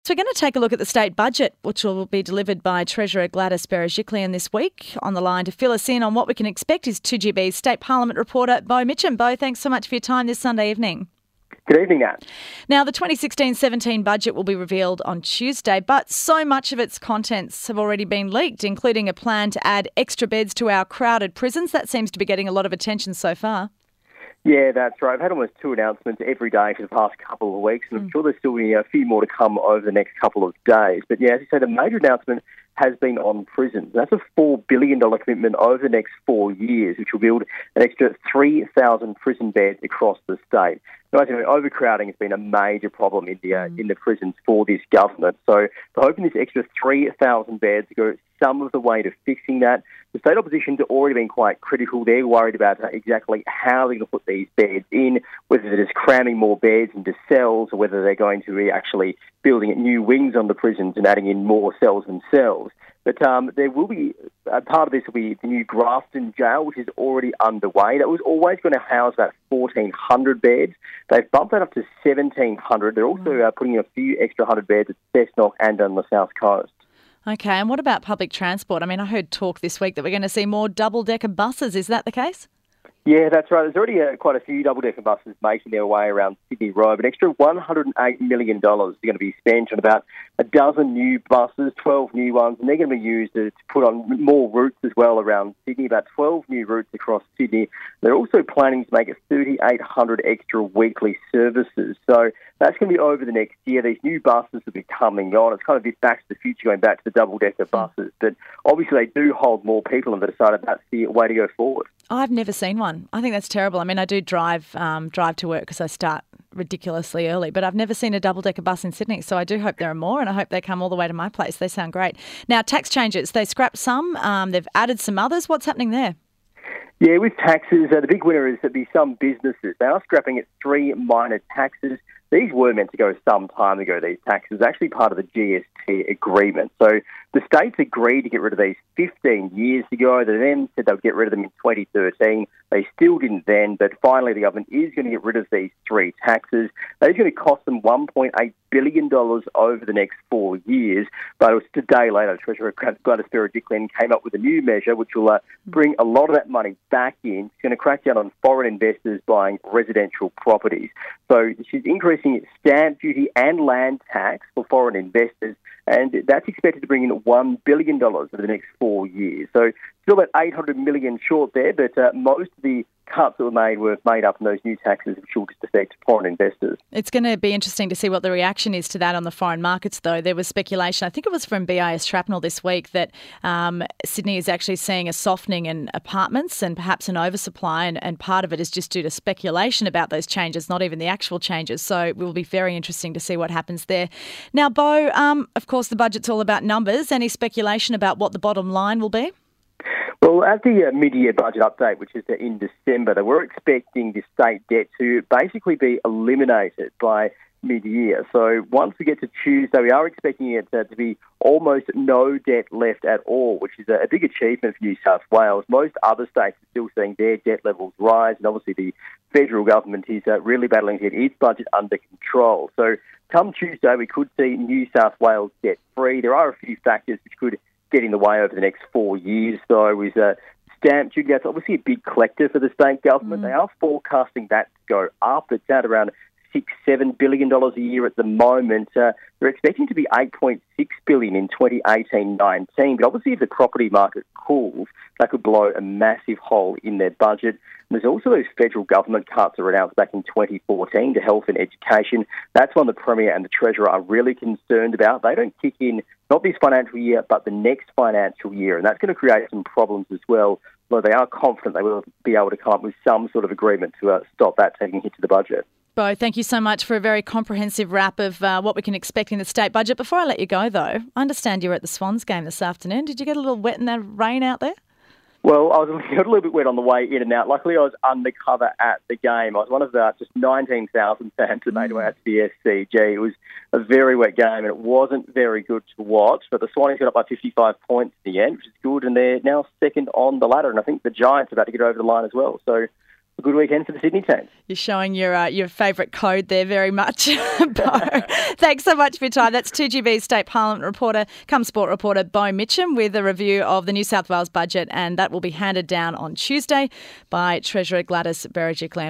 So we're going to take a look at the state budget, which will be delivered by Treasurer Gladys Berejiklian this week. On the line to fill us in on what we can expect is 2GB's State Parliament reporter, Bo Mitchell. Bo, thanks so much for your time this Sunday evening. Good evening, Nat. Now, the 2016-17 budget will be revealed on Tuesday, but so much of its contents have already been leaked, including a plan to add extra beds to our crowded prisons. That seems to be getting a lot of attention so far. Yeah, that's right. I've had almost 2 announcements every day for the past couple of weeks, and I'm sure there's still a few more to come over the next couple of days. But yeah, as you say, the major announcement has been on prisons. That's a $4 billion commitment over the next 4 years, which will build an extra 3,000 prison beds across the state. Now, as you know, overcrowding has been a major problem in the prisons for this government. So they're hoping this extra 3,000 beds go some of the way to fixing that. The state opposition's already been quite critical. They're worried about exactly how they're going to put these beds in, whether they're just cramming more beds into cells or whether they're going to be actually building new wings on the prisons and adding in more cells themselves. But there will be, part of this will be the new Grafton Jail, which is already underway. That was always going to house about 1,400 beds. They've bumped that up to 1,700. They're also putting in a few extra 100 beds at Cessnock and on the south coast. Okay, and what about public transport? I mean, I heard talk this week that we're going to see more double-decker buses. Is that the case? Yeah, that's right. There's already quite a few double-decker buses making their way around Sydney Road. An extra $108 million is going to be spent on about a dozen new buses, 12 new ones, and they're going to be used to put on more routes as well around Sydney, about 12 new routes across Sydney. They're also planning to make it 3,800 extra weekly services. So that's going to be over the next year. These new buses will be coming on. It's kind of a bit back to the future, going back to the double-decker buses. But obviously they do hold more people, and they decided that's the way to go forward. I've never seen one. I think that's terrible. I mean, I do drive to work because I start ridiculously early, but I've never seen a double-decker bus in Sydney, so I do hope there are more, and I hope they come all the way to my place. They sound great. Now, tax changes. They scrapped some. They've added some others. What's happening there? Yeah, with taxes, the big winner is that some businesses. They are scrapping at 3 minor taxes. These were meant to go some time ago, these taxes, actually part of the GST agreement. So the states agreed to get rid of these 15 years ago. They then said they would get rid of them in 2013. They still didn't then, but finally the government is going to get rid of these 3 taxes. They're going to cost them $1.8 billion over the next 4 years. But it was a day later, Treasurer Gladys Berejiklian came up with a new measure which will bring a lot of that money back in. It's going to crack down on foreign investors buying residential properties. So she's increasing stamp duty and land tax for foreign investors, and that's expected to bring in $1 billion over the next 4 years. So still about $800 million short there, but most of the cuts that were made up in those new taxes which will just affect foreign investors. It's going to be interesting to see what the reaction is to that on the foreign markets, though. There was speculation, I think it was from BIS Shrapnel this week, that Sydney is actually seeing a softening in apartments and perhaps an oversupply, and part of it is just due to speculation about those changes, not even the actual changes. So it will be very interesting to see what happens there. Now, Bo, of course, the budget's all about numbers. Any speculation about what the bottom line will be? Well, at the mid-year budget update, which is in December, they were expecting the state debt to basically be eliminated by mid-year. So once we get to Tuesday, we are expecting it to be almost no debt left at all, which is a big achievement for New South Wales. Most other states are still seeing their debt levels rise, and obviously the federal government is really battling to get its budget under control. So come Tuesday, we could see New South Wales debt-free. There are a few factors which could get in the way over the next 4 years, though, with stamp duty. That's obviously a big collector for the state government. They are forecasting that to go up. It's at around $6-7 billion a year at the moment. They're expecting to be $8.6 billion in 2018-19. But obviously, if the property market cools, that could blow a massive hole in their budget. And there's also those federal government cuts that were announced back in 2014 to health and education. That's one the Premier and the Treasurer are really concerned about. They don't kick in, not this financial year, but the next financial year. And that's going to create some problems as well. Although they are confident they will be able to come up with some sort of agreement to stop that taking a hit to the budget. Bo, thank you so much for a very comprehensive wrap of what we can expect in the state budget. Before I let you go, though, I understand you were at the Swans game this afternoon. Did you get a little wet in that rain out there? Well, I was a little bit wet on the way in and out. Luckily, I was undercover at the game. I was one of the just 19,000 fans that made their way out to the SCG. It was a very wet game, and it wasn't very good to watch. But the Swans got up by 55 points in the end, which is good, and they're now second on the ladder. And I think the Giants are about to get over the line as well. So a good weekend for the Sydney team. You're showing your favourite code there very much, Bo. Thanks so much for your time. That's 2GB State Parliament reporter, come sport reporter Bo Mitchell with a review of the New South Wales budget, and that will be handed down on Tuesday by Treasurer Gladys Berejiklian.